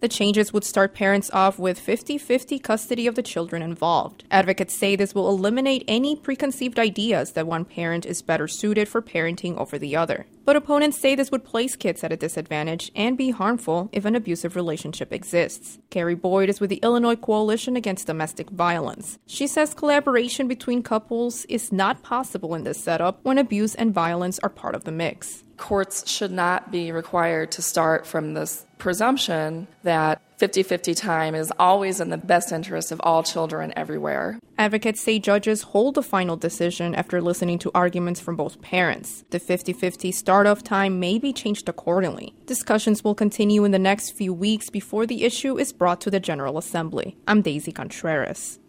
The changes would start parents off with 50-50 custody of the children involved. Advocates say this will eliminate any preconceived ideas that one parent is better suited for parenting over the other. But opponents say this would place kids at a disadvantage and be harmful if an abusive relationship exists. Carrie Boyd is with the Illinois Coalition Against Domestic Violence. She says collaboration between couples is not possible in this setup when abuse and violence are part of the mix. Courts should not be required to start from this presumption that 50-50 time is always in the best interest of all children everywhere. Advocates say judges hold the final decision after listening to arguments from both parents. The 50-50 start-off time may be changed accordingly. Discussions will continue in the next few weeks before the issue is brought to the General Assembly. I'm Daisy Contreras.